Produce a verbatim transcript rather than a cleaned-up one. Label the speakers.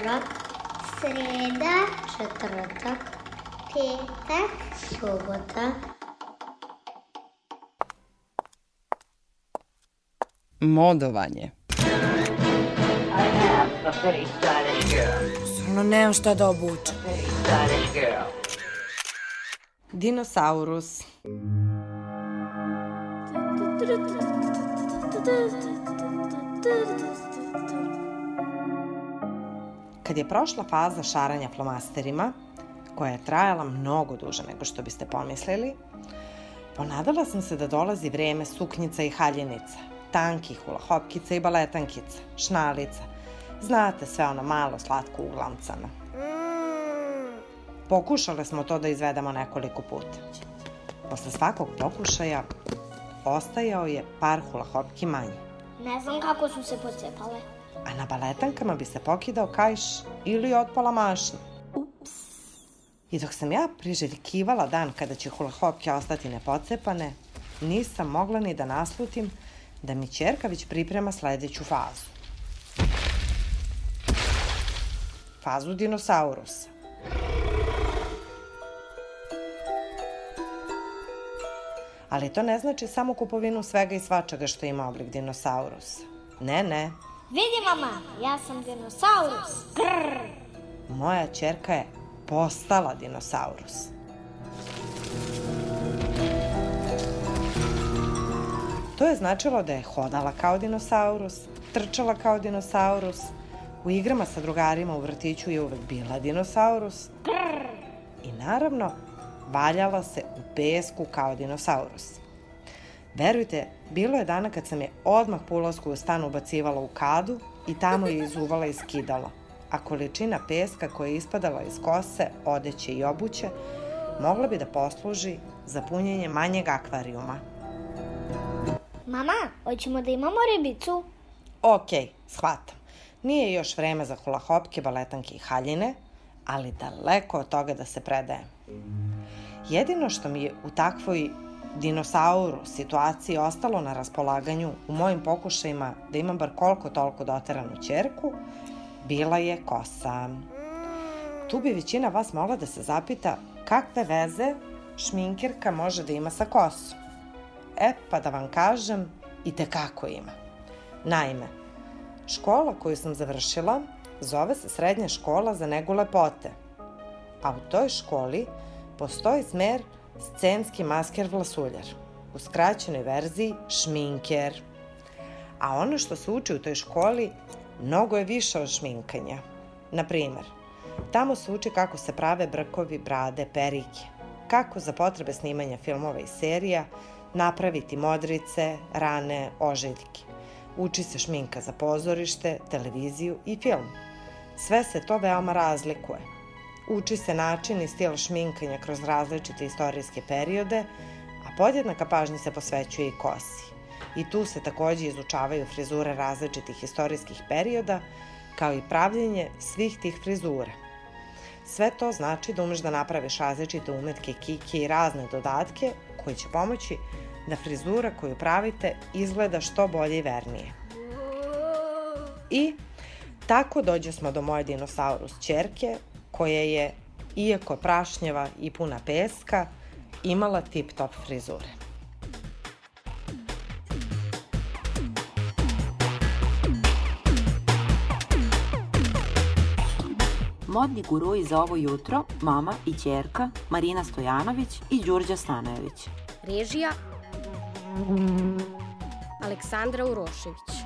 Speaker 1: utorak, sreda, četvrtak, petak, subota.
Speaker 2: Modovanje.
Speaker 3: Stvarno nemam šta da obučem.
Speaker 2: Dinosaurus. Kad je prošla faza šaranja flomasterima, koja je trajala mnogo duže nego što biste pomislili, ponadala sam se da dolazi vreme suknjica i haljenica, tankih hulahopkica i baletankica, šnalica. Znate, sve ono malo slatko uglancano. Pokušale smo to da izvedemo nekoliko puta. Posle svakog pokušaja ostajao je par hulahopki manje.
Speaker 1: Ne znam kako su se pocepale.
Speaker 2: A na baletankama bi se pokidao kaiš ili otpala mašna.
Speaker 1: Ups.
Speaker 2: I dok sam ja priželjkivala dan kada će hulahopke ostati nepocepane, nisam mogla ni da naslutim da mi ćerka već priprema sledeću fazu. Fazu dinosaurusa. Ali to ne znači samo kupovinu svega i svačega što ima oblik dinosaurusa. Ne, ne.
Speaker 1: Vidi, mama, ja sam dinosaurus. Grrr.
Speaker 2: Moja ćerka je postala dinosaurus. To je značilo da je hodala kao dinosaurus, trčala kao dinosaurus, u igrama sa drugarima u vrtiću je uvek bila dinosaurus i naravno valjala se u pesku kao dinosaurus. Verujte, bilo je dana kad sam je odmah po ulasku u stan ubacivala u kadu i tamo je izuvala i skidala, a količina peska koja je ispadala iz kose, odeće i obuće mogla bi da posluži za punjenje manjeg akvarijuma.
Speaker 1: Mama, hoćemo da imamo ribicu?
Speaker 2: Okej, shvatam. Nije još vreme za hulahopke, baletanke i haljine, ali daleko od toga da se predajem. Jedino što mi je u takvoj dinosauru situaciji ostalo na raspolaganju u mojim pokušajima da imam bar koliko toliko doteranu ćerku, bila je kosa. Tu bi većina vas mogla da se zapita kakve veze šminkerka može da ima sa kosom. E, pa da vam kažem, i tekako ima. Naime, škola koju sam završila zove se Srednja škola za negu lepote, a u toj školi postoji smer scenski masker vlasuljar, u skraćenoj verziji šminker. A ono što se uči u toj školi mnogo je više od šminkanja. Naprimer, tamo se uči kako se prave brkovi, brade, perike, kako za potrebe snimanja filmova i serija napraviti modrice, rane, ožiljke. Uči se šminka za pozorište, televiziju i film. Sve se to veoma razlikuje. Uči se način i stil šminkanja kroz različite istorijske periode, a podjednaka pažnja se posvećuje i kosi. I tu se takođe izučavaju frizure različitih istorijskih perioda, kao i pravljenje svih tih frizura. Sve to znači da umeš da napraviš različite umetke, kike i razne dodatke koji će pomoći da frizura koju pravite izgleda što bolje i vernije. I tako dođe smo do moje dinosaurus ćerke, koja je, iako prašnjava i puna peska, imala tip-top frizure.
Speaker 4: Modni gurui za ovo jutro, mama i ćerka Marina Stojanović i Đurđa Stanojević.
Speaker 5: Režija Aleksandra Urošević.